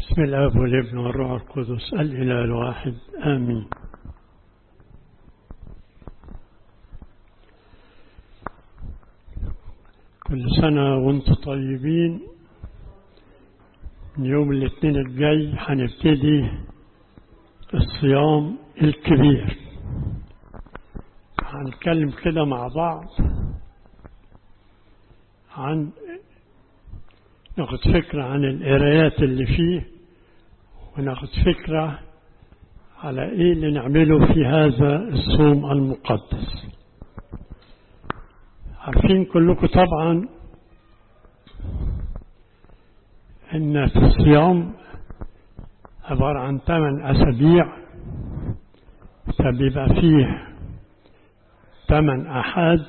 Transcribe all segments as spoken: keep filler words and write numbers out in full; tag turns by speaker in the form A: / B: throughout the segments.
A: بسم الله والابن والروح القدس الإله الواحد آمين. كل سنة وانتم طيبين. من يوم الاثنين الجاي هنبتدي الصيام الكبير. هنتكلم كده مع بعض عن ناخد فكرة عن القرايات اللي فيه، وناخد فكرة على ايه اللي نعمله في هذا الصوم المقدس. عارفين كلكم طبعا ان في الصيام عبارة عن ثمان اسابيع، فبيبقى فيه ثمان احاد،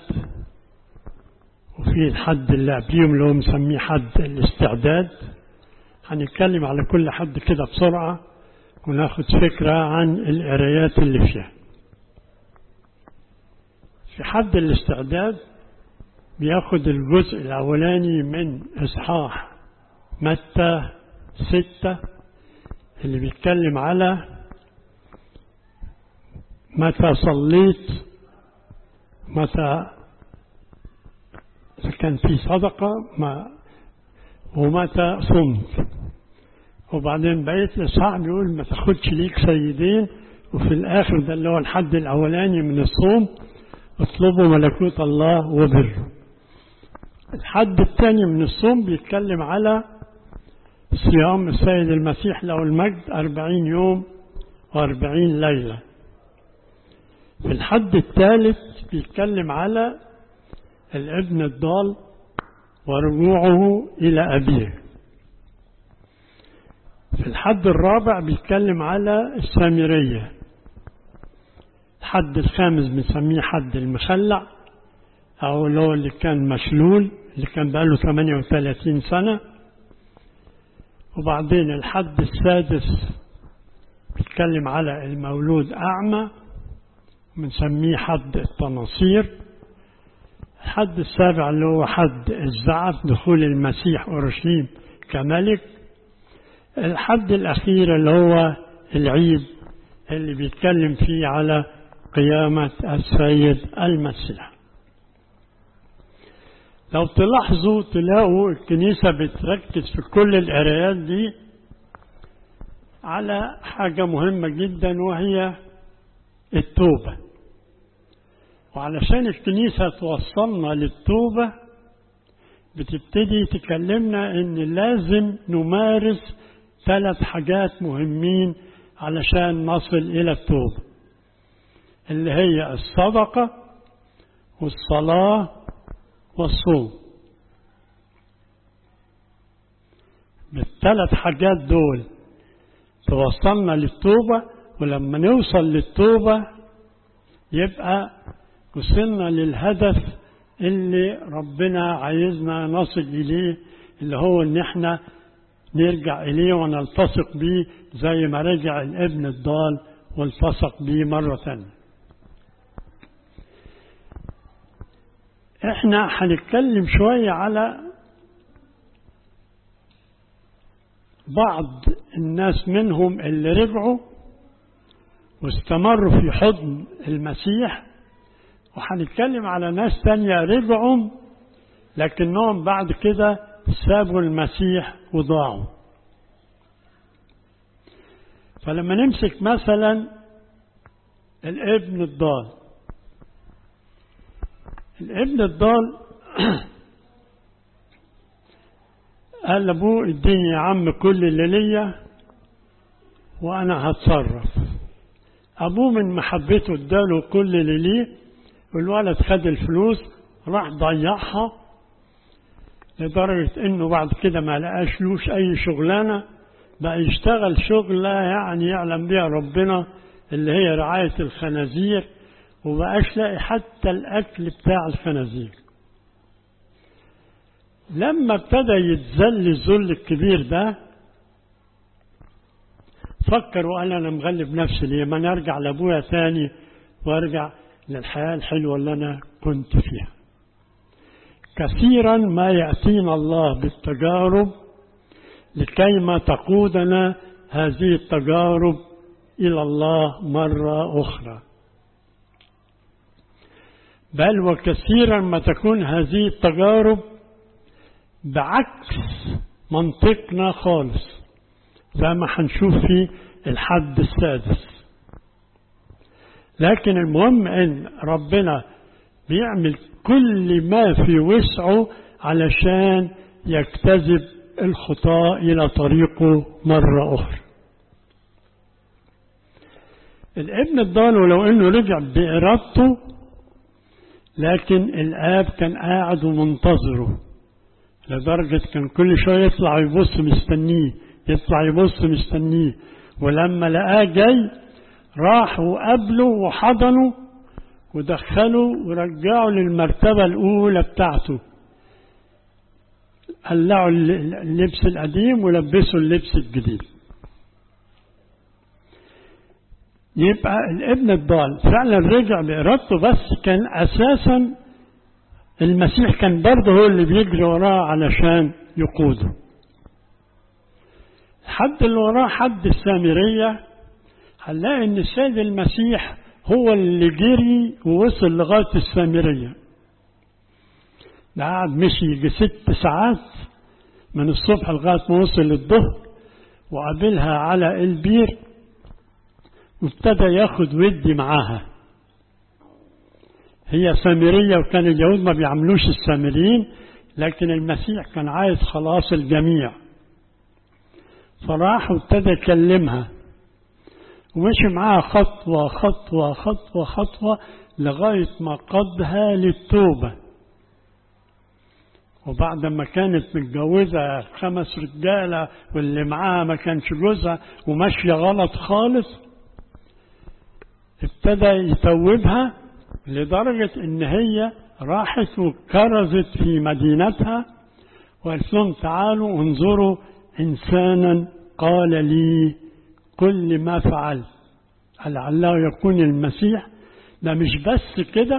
A: وفي الحد اللي قبليهم اللي هو مسميه حد الاستعداد. هنتكلم على كل حد كده بسرعة وناخد فكرة عن القرايات اللي فيها. في حد الاستعداد بياخد الجزء الأولاني من إصحاح متى ستة اللي بيتكلم على متى صليت، متى كان في صدقة، ما ومتى صمت. وبعدين بقيت الإصحاح بيقول ما تاخدش ليك سيدين، وفي الآخر ده اللي هو الحد الأولاني من الصوم اطلبوا ملكوت الله وبره. الحد الثاني من الصوم بيتكلم على صيام السيد المسيح له المجد أربعين يوم وأربعين ليلة. في الحد الثالث بيتكلم على الابن الضال ورجوعه إلى أبيه. في الحد الرابع بيتكلم على السامرية. الحد الخامس بنسميه حد المخلع، أو اللي هو اللي كان مشلول، اللي كان بقاله ثمانية وثلاثين سنة. وبعدين الحد السادس بيتكلم على المولود أعمى، بنسميه حد التناصير. الحد السابع اللي هو حد الزعف، دخول المسيح أورشليم كملك. الحد الأخير اللي هو العيد اللي بيتكلم فيه على قيامة السيد المسيح. لو تلاحظوا تلاقوا الكنيسة بتركز في كل القرايات دي على حاجة مهمة جدا، وهي التوبة. وعلشان الكنيسة توصلنا للتوبة بتبتدي تكلمنا ان لازم نمارس ثلاث حاجات مهمين علشان نصل الى التوبة، اللي هي الصدقة والصلاة والصوم. بالثلاث حاجات دول توصلنا للتوبة، ولما نوصل للتوبة يبقى وصلنا للهدف اللي ربنا عايزنا نصل إليه، اللي هو ان احنا نرجع إليه ونلتصق بيه زي ما رجع الابن الضال والتصق بيه مرة ثانية. احنا هنتكلم شوية على بعض الناس منهم اللي رجعوا واستمروا في حضن المسيح، وهنتكلم على ناس تانية رجعوا لكنهم بعد كده سابوا المسيح وضاعوا. فلما نمسك مثلا الابن الضال، الابن الضال قال لابوه اديني يا عم كل اللي ليا وانا هتصرف. ابوه من محبته اداله كل اللي ليه، والولد خد الفلوس راح ضيعها، لدرجة انه بعد كده ما لقاش لوش اي شغلانة، بقى يشتغل شغلة يعني يعلم بها ربنا، اللي هي رعاية الخنازير، وبقاش لاقي حتى الاكل بتاع الخنازير. لما ابتدى يتذل الذل الكبير ده فكر وقال انا مغلب نفسي ليه، ما نرجع لابويا ثاني وارجع للحياة الحلوة اللي انا كنت فيها. كثيرا ما يأتينا الله بالتجارب لكيما تقودنا هذه التجارب إلى الله مرة أخرى. بل وكثيرا ما تكون هذه التجارب بعكس منطقنا خالص، زي ما هنشوف في الحد السادس. لكن المهم ان ربنا بيعمل كل ما في وسعه علشان يجتذب الخطاة الى طريقه مرة اخرى. الابن الضال ولو انه رجع بارادته، لكن الاب كان قاعد ومنتظره، لدرجة كان كل شوية يطلع يبص مستنيه، يطلع يبص مستنيه، ولما لقاه جاي راح وقابله وحضنه ودخله ورجعه للمرتبة الأولى بتاعته، قلعوا اللبس القديم ولبسوا اللبس الجديد. يبقى الابن الضال فعلا رجع بإرادته، بس كان أساسا المسيح كان برضه هو اللي بيجري وراه علشان يقوده. الحد اللي وراه حد السامرية، هنلاقي ان السيد المسيح هو اللي جري ووصل لغاية السامرية. ده قعد مشي يجي ست ساعات من الصبح لغاية ما وصل للظهر، وقابلها على البير وابتدى ياخد ودي معاها. هي سامرية وكان اليهود ما بيعملوش السامريين، لكن المسيح كان عايز خلاص الجميع، فراح وابتدى يكلمها ومشي معاها خطوة خطوة خطوة خطوة لغاية ما قادها للتوبة. وبعد ما كانت متجوزة خمس رجالة واللي معاها ما كانش جوزها وماشية غلط خالص، ابتدى يتوبها لدرجة ان هي راحت وكرزت في مدينتها وقالت لهم تعالوا انظروا إنسانا قال لي كل ما فعلت. لعله يكون المسيح. ده مش بس كده،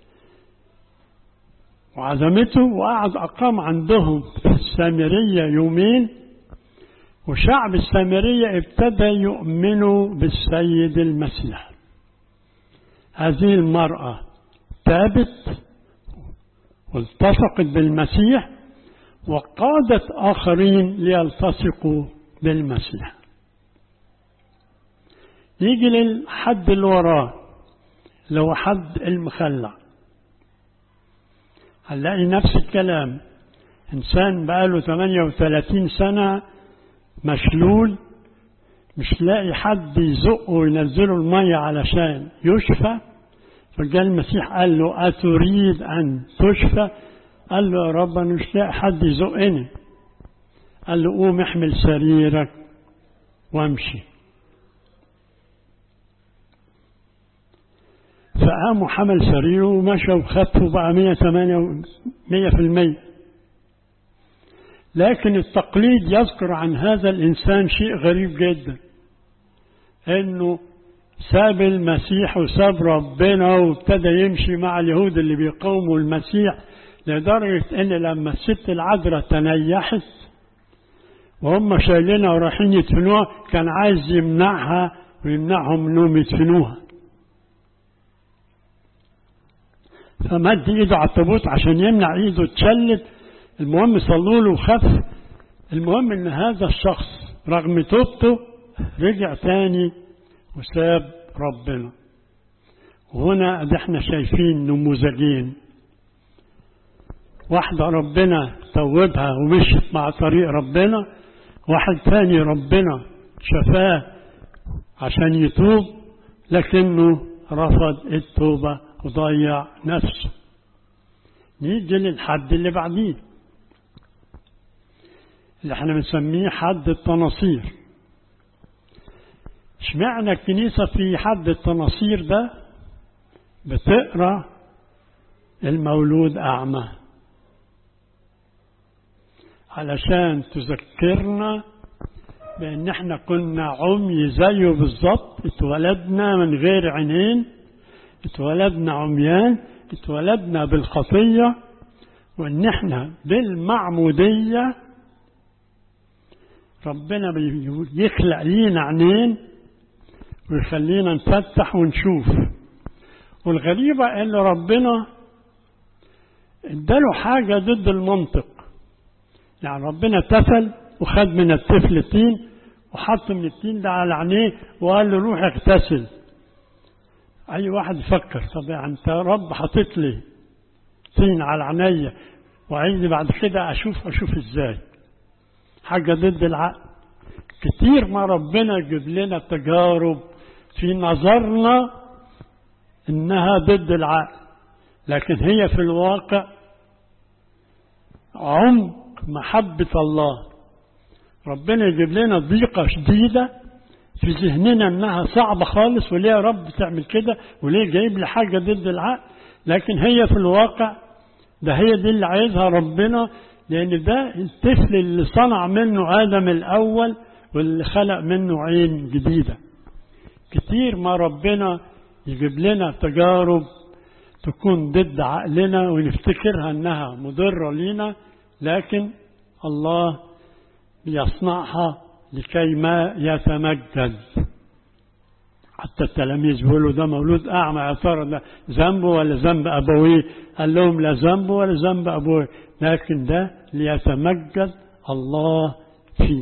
A: وعزمته وقعد أقام عندهم في السامرية يومين، وشعب السامرية ابتدى يؤمنوا بالسيد المسيح. هذه المرأة تابت والتصقت بالمسيح وقادت آخرين ليلتصقوا بالمسيح. يجي للحد اللي وراه اللي هو حد المخلع، هنلاقي نفس الكلام. إنسان بقاله ثمانية وثلاثين سنة مشلول، مش لاقي حد يزقه وينزله المية علشان يشفى، فجاء المسيح قال له أتريد أن تشفى؟ قال له يا رب أنا مش لاقي حد يزقني. قال له قوم احمل سريرك وامشي. فقام وحمل سريره ومشى وخفه بقى مية وثمانية مية في المية. لكن التقليد يذكر عن هذا الإنسان شيء غريب جدا، إنه ساب المسيح وساب ربنا وابتدى يمشي مع اليهود اللي بيقاوموا المسيح، لدرجة إن لما الست العذراء تنيحت وهم شايلينها ورايحين يدفنوها كان عايز يمنعها ويمنعهم إنهم يدفنوها، فمد إيده على التابوت عشان يمنع إيده تشلت. المهم صلوا له وخف. المهم إن هذا الشخص رغم توبته رجع تاني وساب ربنا. وهنا ده احنا شايفين نموذجين، واحدة ربنا توبها ومشت مع طريق ربنا، واحد تاني ربنا شفاه عشان يتوب لكنه رفض التوبة وضيع نفسه. نيجي للحد اللي بعديه اللي احنا بنسميه حد التناصير. اشمعنى الكنيسة في حد التناصير ده بتقرأ المولود أعمى؟ علشان تذكرنا بأن احنا كنا عمي زيه بالظبط، اتولدنا من غير عينين، اتولدنا عميان، اتولدنا بالخطية، وان احنا بالمعمودية ربنا بيخلق لينا عينين ويخلينا نفتح ونشوف. والغريبة ان ربنا اداله حاجة ضد المنطق. يعني ربنا تفل وخد من الطفل تين وحط من التين ده على عينيه وقال له روح اغتسل. اي واحد يفكر طب انت يا رب حطيت لي تين على عينيا وعايزني بعد كده اشوف اشوف ازاي؟ حاجة ضد العقل. كتير ما ربنا يجيب لنا تجارب في نظرنا انها ضد العقل، لكن هي في الواقع عمق محبة الله. ربنا يجيب لنا ضيقة شديدة في ذهننا انها صعبة خالص، وليه يا رب تعمل كده، وليه جايب لي حاجة ضد العقل؟ لكن هي في الواقع ده هي دي اللي عايزها ربنا، لان ده الطفل اللي صنع منه آدم الأول واللي خلق منه عين جديدة. كتير ما ربنا يجيب لنا تجارب تكون ضد عقلنا ونفتكرها انها مضرة لنا، لكن الله يصنعها لكي ما يتمجد. حتى التلاميذ بيقولوا ده مولود أعمى، يا ترى ده ذنبه ولا ذنب أبويه؟ قال لهم لا ذنبه ولا ذنب أبويه، لكن ده ليتمجد الله فيه.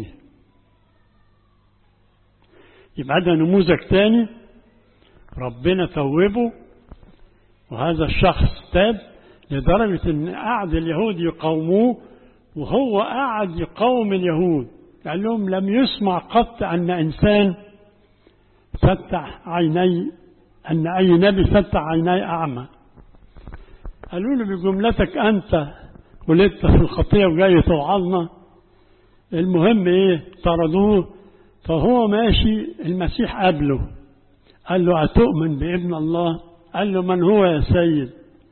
A: يبقى ده نموذج تاني، ربنا توبه وهذا الشخص تاب لدرجة ان قعد اليهود يقاوموه، وهو قعد يقاوم اليهود. قال لهم لم يسمع قط أن إنسان فتح عيني، أن أي نبي فتح عيني أعمى. قالوا له بجملتك أنت ولدت في الخطية وجاي توعظنا؟ المهم إيه؟ طردوه. فهو ماشي المسيح قابله، قال له أتؤمن بابن الله؟ قال له من هو يا سيد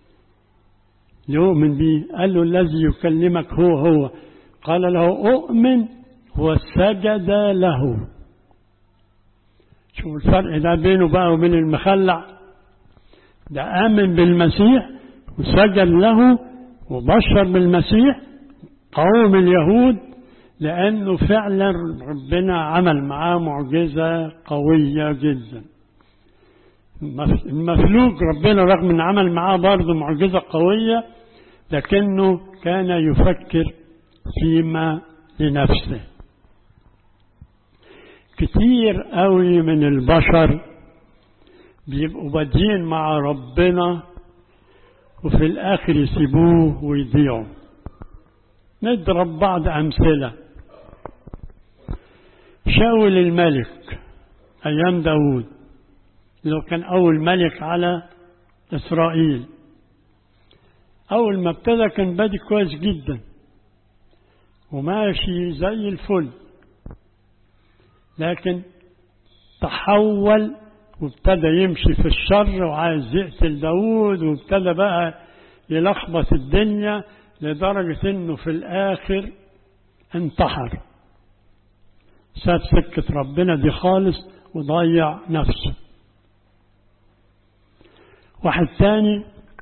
A: يؤمن به؟ قال له الذي يكلمك هو هو. قال له أؤمن، وسجد له. شوف الفرق ده بينه بقى وبين المخلع. ده آمن بالمسيح وسجد له وبشر بالمسيح، قوم اليهود، لأنه فعلا ربنا عمل معاه معجزة قوية جدا. المفلوج ربنا رغم ان عمل معاه برضه معجزة قوية، لكنه كان يفكر فيما لنفسه. كتير قوي من البشر بيبقوا بادئين مع ربنا وفي الآخر يسيبوه ويضيعوا. نضرب بعض أمثلة. شاول الملك أيام داود، لو كان أول ملك على إسرائيل، أول ما ابتدى كان بادئ كويس جدا وماشي زي الفل، لكن تحول وابتدى يمشي في الشر وعايز يقتل داود، وابتدى بقى يلخبط الدنيا لدرجة انه في الاخر انتحر، ساب سكة ربنا دي خالص وضيع نفسه. واحد تاني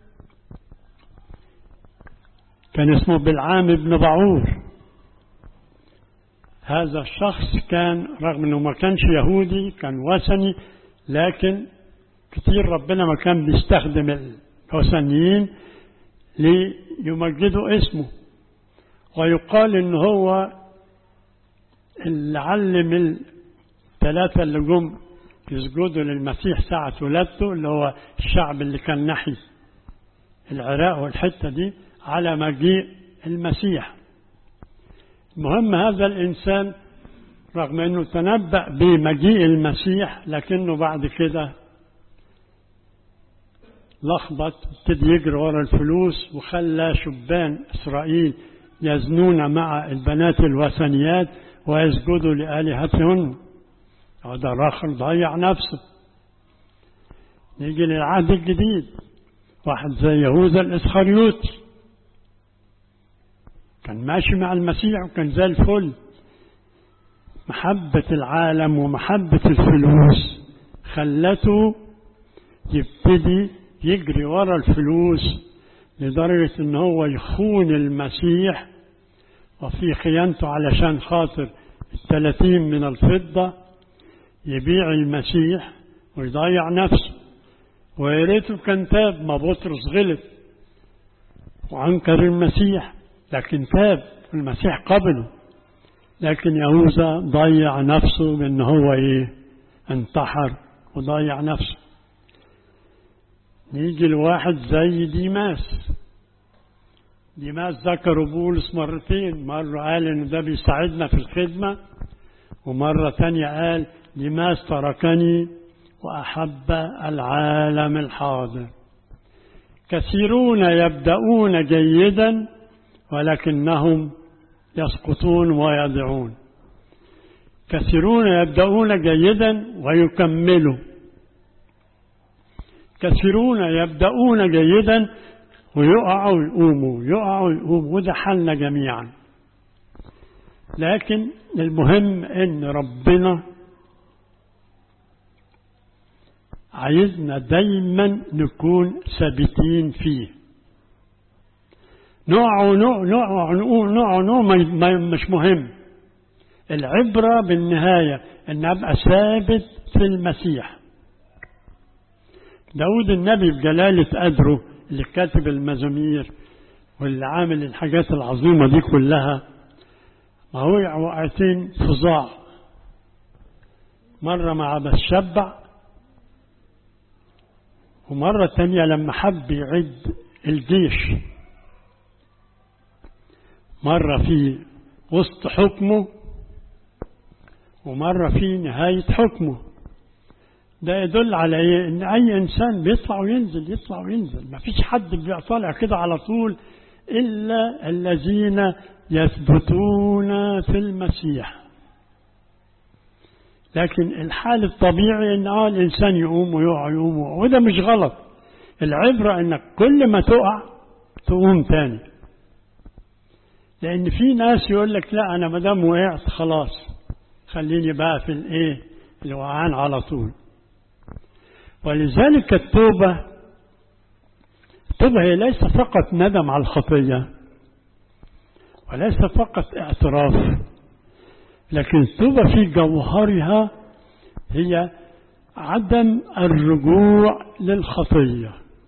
A: كان اسمه بلعام بن بعور. هذا الشخص كان رغم انه ما كانش يهودي، كان وثني، لكن كتير ربنا ما كان بيستخدم الوثنيين ليمجدوا اسمه. ويقال ان هو اللي علم الثلاثة اللي جم يسجدوا للمسيح ساعة ولادته، اللي هو الشعب اللي كان ناحية العراق والحتة دي، على مجيء المسيح. المهم هذا الإنسان رغم أنه تنبأ بمجيء المسيح، لكنه بعد كده لخبط، ابتدى يجري ورا الفلوس وخلى شبان إسرائيل يزنون مع البنات الوثنيات ويسجدوا لآلهتهن. هذا راخر ضيع نفسه. نيجي للعهد الجديد، واحد زي يهوذا الإسخريوطي كان ماشي مع المسيح وكان زي الفل. محبة العالم ومحبة الفلوس خلته يبتدي يجري ورا الفلوس لدرجة ان هو يخون المسيح، وفي خيانته علشان خاطر الثلاثين من الفضة يبيع المسيح ويضيع نفسه. ويا ريته كان تاب، ما بطرس غلط وأنكر المسيح لكن تاب المسيح قبله، لكن يهوذا ضيع نفسه بأن هو إيه انتحر وضيع نفسه. نيجي لواحد زي ديماس. ديماس ذكروا بولس مرتين، مرة قال إن ده بيساعدنا في الخدمة، ومرة تانية قال ديماس تركني وأحب العالم الحاضر. كثيرون يبدأون جيدا ولكنهم يسقطون ويضيعون. كثيرون يبدأون جيدا ويكملوا. كثيرون يبدأون جيدا ويقعوا ويقوموا، يقعوا ويقوموا، وده حالنا جميعا. لكن المهم ان ربنا عايزنا دايما نكون ثابتين فيه. نقع ونقع نقع نقول نقع نقع مش مهم. العبرة بالنهاية ان ابقى ثابت في المسيح. داود النبي بجلالة قدره اللي كاتب المزامير واللي عامل الحاجات العظيمة دي كلها، ما هو وقعتين فظاع. مرة مع بتشبع، ومرة تانية لما حب يعد الجيش. مرة في وسط حكمه ومرة في نهاية حكمه. ده يدل على ايه؟ ان اي انسان بيطلع وينزل يطلع وينزل، ما فيش حد بيطلع كده على طول الا الذين يثبتون في المسيح. لكن الحال الطبيعي ان اه الانسان يقوم ويقع يقوم، وده مش غلط. العبرة انك كل ما تقع تقوم تاني. لان في ناس يقول لك لا انا ما دام وقعت خلاص خليني بقى في الايه الوقعان على طول. ولذلك التوبة التوبة هي ليس فقط ندم على الخطية وليس فقط اعتراف، لكن التوبة في جوهرها هي عدم الرجوع للخطية.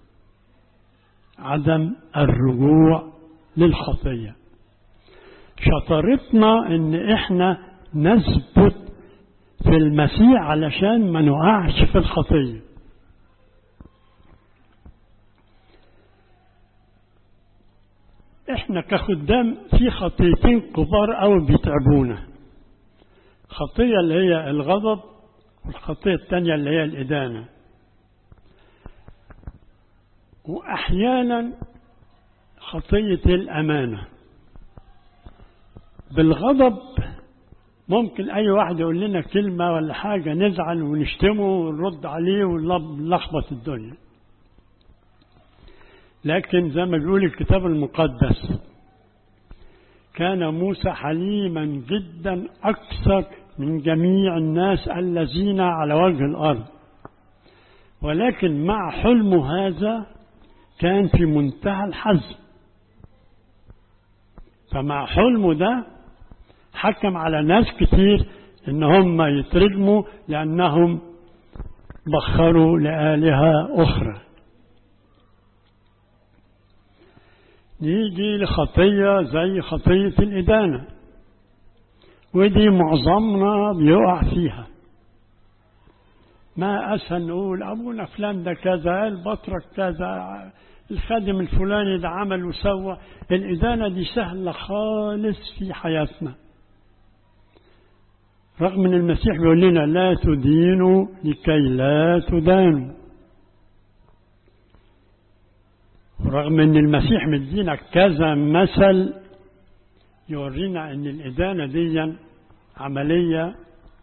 A: عدم الرجوع للخطية. شطارتنا ان احنا نثبت في المسيح علشان ما نقعش في الخطية. احنا كخدام في خطيتين كبار قوي بيتعبونا. خطية اللي هي الغضب، والخطية الثانية اللي هي الإدانة. وأحيانا خطية الأمانة. بالغضب ممكن أي واحد يقول لنا كلمة ولا حاجة نزعل ونشتمه ونرد عليه ونلخبط الدنيا. لكن زي ما بيقول الكتاب المقدس كان موسى حليما جدا أكثر من جميع الناس الذين على وجه الأرض، ولكن مع حلمه هذا كان في منتهى الحزم. فمع حلمه ده حكم على ناس كتير إن هم يترجموا لأنهم بخروا لآلهة أخرى. نيجي لخطية زي خطية الإدانة، ودي معظمنا بيقع فيها. ما أسهل نقول أبونا فلان ده كذا، البطرك كذا، الخادم الفلاني ده عمل وسوى. الإدانة دي سهلة خالص في حياتنا، رغم أن المسيح بيقول لنا لا تدينوا لكي لا تدانوا. ورغم أن المسيح مدينا كذا مثل يورينا أن الإدانة دي عملية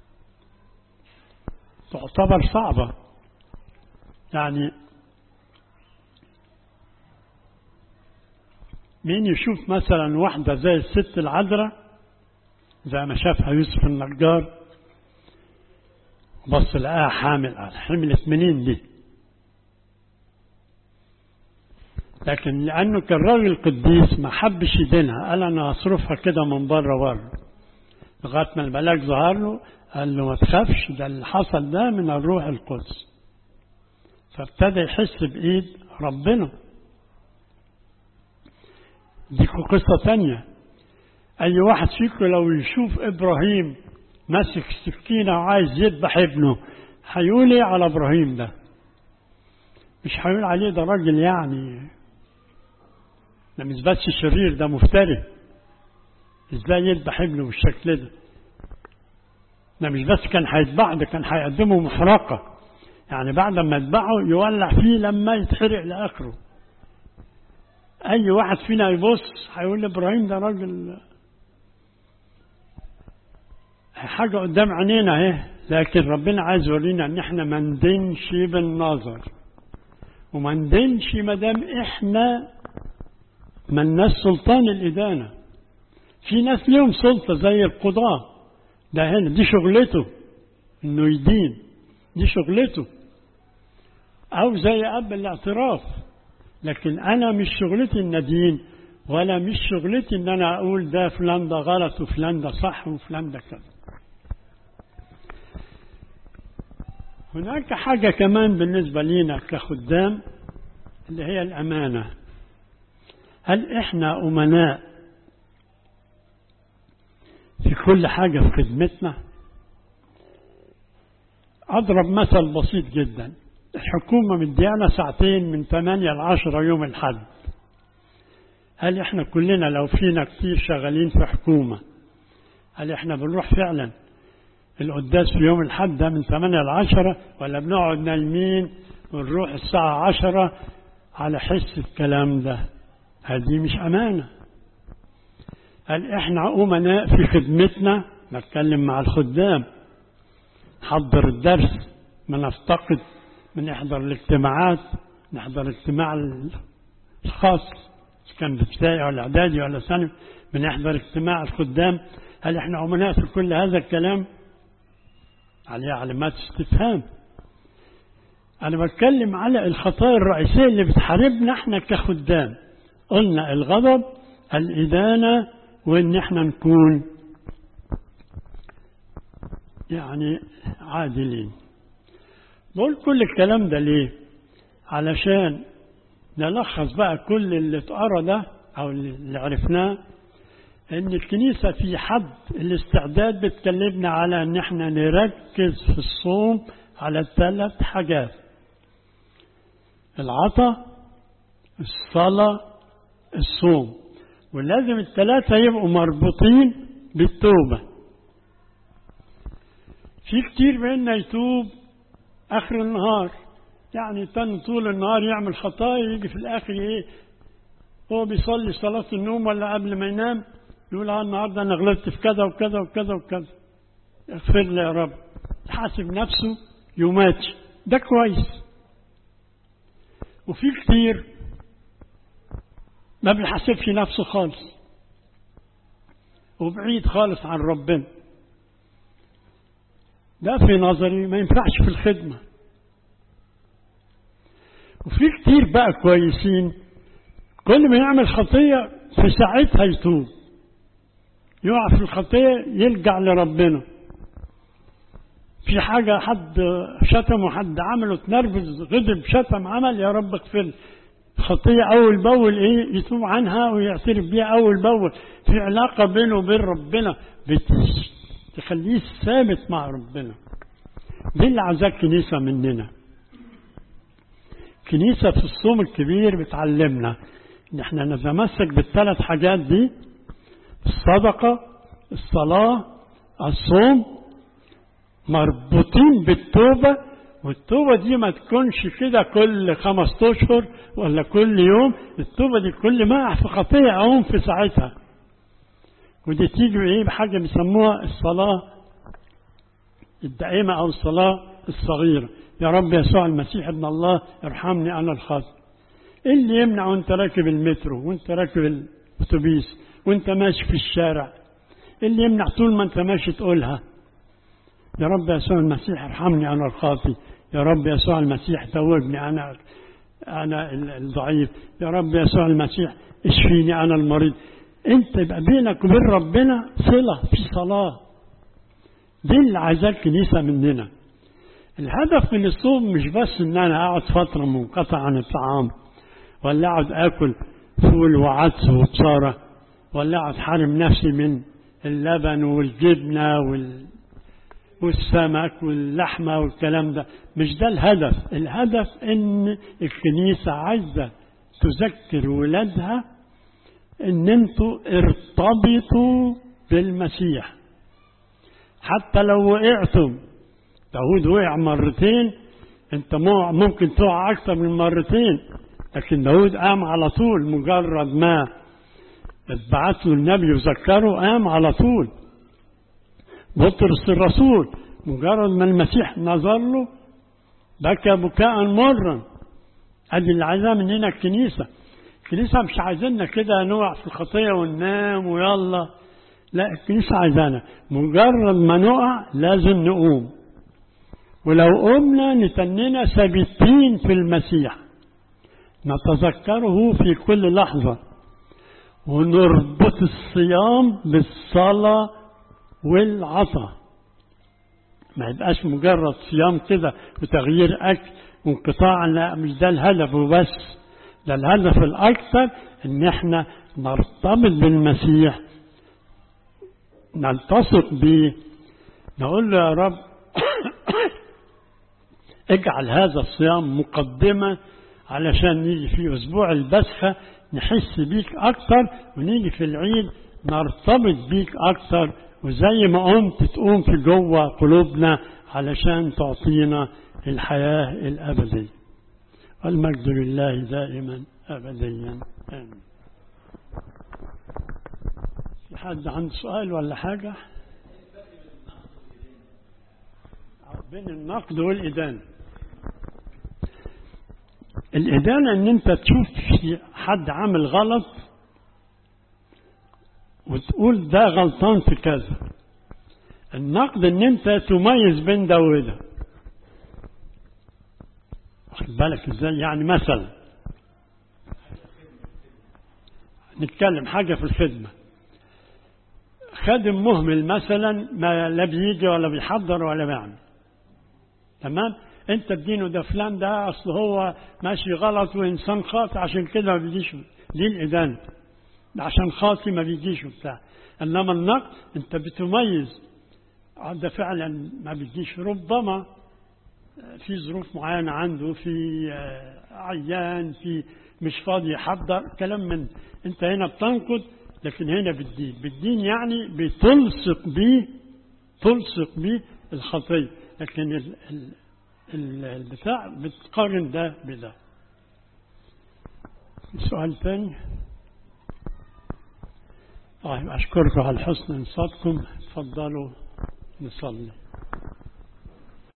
A: تعتبر صعبة. يعني مين يشوف مثلا واحدة زي الست العذراء زي ما شافها يوسف النجار بص لقاها حامل، حملت منين دي؟ لكن لأنه كان راجل قديس ما حبش يدينها، قال أنا هصرفها كده من بره بره. لغاية ما الملاك ظهر له قال له ما تخافش، ده اللي حصل ده من الروح القدس. فابتدى يحس بإيد ربنا. دي قصة تانية. أي واحد فيكم لو يشوف إبراهيم ماسك السكينة وعايز يذبح ابنه هيقول إيه على إبراهيم ده؟ مش هيقول عليه ده راجل يعني ده مش بس شرير، ده مفتري، ازاي يذبح ابنه بالشكل ده؟ ده مش بس كان هيذبحه، ده كان هيقدمه محرقة، يعني بعد ما يذبحه يولع فيه لما يتحرق لآخره. أي واحد فينا يبص هيقول إبراهيم ده راجل حاجة قدام عينينا اهي، لكن ربنا عايز يورينا ان احنا ما ندينش بالنظر وما ندينش ما دام احنا ما لناش سلطان الإدانة. في ناس ليهم سلطة زي القضاة، ده هنا دي شغلته انه يدين، دي شغلته، او زي اب الاعتراف. لكن انا مش شغلتي ان ادين، ولا مش شغلتي ان انا اقول ده فلان ده غلط وفلان ده صح وفلان ده كذا. هناك حاجة كمان بالنسبة لنا كخدام اللي هي الأمانة. هل إحنا أمناء في كل حاجة في خدمتنا؟ أضرب مثل بسيط جدا. الحكومة مديانا ساعتين من ثمانية لعشرة يوم الحد. هل إحنا كلنا لو فينا كتير شغالين في حكومة هل إحنا بنروح فعلا القداس في يوم الحد ده من ثمانية لعشرة، ولا بنقعد نايمين ونروح الساعة عشرة على حس الكلام ده؟ هذه مش أمانة. هل إحنا أمناء في خدمتنا؟ نتكلم مع الخدام، نحضر الدرس، ما نفتقد، من نحضر الاجتماعات، نحضر الاجتماع الخاص كان بابتدائي ولا اعدادي ولا ثانوي، بنحضر اجتماع الخدام. هل احنا أمناء في كل هذا الكلام؟ عليه علامات استفهام. أنا بتكلم على الخطايا الرئيسية اللي بتحاربنا احنا كخدام. قلنا الغضب، الإدانة، وإن احنا نكون يعني عادلين. بقول كل الكلام ده ليه؟ علشان نلخص بقى كل اللي اتقرا ده أو اللي عرفناه، إن الكنيسة في حد الاستعداد بتكلمنا على إن احنا نركز في الصوم على ثلاث حاجات: العطاء، الصلاة، الصوم. ولازم الثلاثة يبقوا مربوطين بالتوبة. في كتير منا يتوب آخر النهار، يعني تن طول النهار يعمل خطايا، يجي في الآخر إيه هو بيصلي صلاة النوم ولا قبل ما ينام يقول اه النهارده أنا غلطت في كذا وكذا وكذا وكذا، اغفر لي يا رب. يحاسب نفسه يوماتي، ده كويس. وفي كتير ما بيحاسبش نفسه خالص وبعيد خالص عن ربنا. ده في نظري ما ينفعش في الخدمة. وفي كتير بقى كويسين كل ما يعمل خطية في ساعتها يتوب، يقع في الخطية يلجأ لربنا. في حاجة حد شتم وحد عمله تنرفز غضب شتم عمل، يا رب اغفر لي. خطية أول بأول إيه يتوب عنها ويعترف بيها أول بأول. في علاقة بينه وبين ربنا بتخليه ثابت مع ربنا. دي اللي عايزاه الكنيسة مننا. كنيسة في الصوم الكبير بتعلمنا إن احنا نتمسك بالثلاث حاجات دي: الصدقة، الصلاة، الصوم، مربوطين بالتوبة. والتوبة دي ما تكونش كده كل خمس أشهر ولا كل يوم. التوبة دي كل ما أقع في خطية أقوم في ساعتها. ودي تيجي إيه بحاجة بيسموها الصلاة الدائمة أو الصلاة الصغيرة. يا رب يسوع المسيح ابن الله ارحمني أنا الخاطئ. إيه اللي يمنع وانت راكب المترو وانت راكب الأتوبيس وانت ماشي في الشارع؟ إيه اللي يمنع طول ما انت ماشي تقولها؟ يا رب يسوع المسيح ارحمني أنا الخاطئ. يا رب يسوع المسيح توبني أنا أنا الضعيف. يا رب يسوع المسيح اشفيني أنا المريض. انت يبقى بينك وبين ربنا صلة، في صلاة دي اللي عايزاه الكنيسة مننا. الهدف من الصوم مش بس ان انا اقعد فترة منقطع عن الطعام، ولا اقعد اكل فول وعدس وبصارة، ولا اقعد حارم نفسي من اللبن والجبنة وال... والسمك واللحمة والكلام ده. مش ده الهدف. الهدف ان الكنيسة عايزة تذكر ولادها ان انتوا ارتبطوا بالمسيح. حتى لو وقعتم، داود وقع مرتين، انت ممكن تقع اكثر من مرتين، لكن داود قام على طول. مجرد ما اتبعت له النبي وذكره قام على طول. بطرس الرسول مجرد ما المسيح نظر له بكى بكاء مرا. ادي اللي عايزاه مننا الكنيسة. الكنيسة مش عايزيننا كده نقع في الخطية وننام ويلا، لا، الكنيسة عايزانا مجرد ما نقع لازم نقوم، ولو قمنا نتننا ثابتين في المسيح، نتذكره في كل لحظة، ونربط الصيام بالصلاة والعطاء. ما يبقاش مجرد صيام كده وتغيير أكل وانقطاع، لا، مش ده الهدف وبس. ده الهدف الأكثر ان احنا نرتبط بالمسيح، نلتصق به، نقول له يا رب اجعل هذا الصيام مقدمة علشان نيجي في أسبوع البسخة نحس بيك أكتر، ونيجي في العيد نرتبط بيك أكتر، وزي ما قمت تقوم في جوه قلوبنا علشان تعطينا الحياة الأبدية. والمجد لله دائما أبديا آمين. في حد عنده سؤال ولا حاجة؟ بين النقد والإدانة. الإدانة ان انت تشوف حد عامل غلط وتقول ده غلطان في كذا. النقد ان انت تميز بين ده وده. واخد بالك ازاي؟ يعني مثلا نتكلم حاجة في الخدمة، خادم مهمل مثلا، ما لا بيجي ولا بيحضر ولا بيعمل، تمام؟ انت بدينه ده فلان ده اصل هو ماشي غلط وانسان خاطئ عشان كده ما بيجيش. دي الادانه، عشان خاطئ ما بيجيش وبتاع. انما النقد انت بتميز ده فعلا ما بيجيش، ربما في ظروف معينه عنده، في عيان، في مش فاضي يحضر كلام من. انت هنا بتنقد، لكن هنا بالدين. بالدين يعني بتلصق بيه، تلصق بيه الخطيه، لكن ال ال البتاع بتقارن ده بده. سؤال ثاني؟ طيب أشكركم على حسن انصاتكم. تفضلوا نصلي.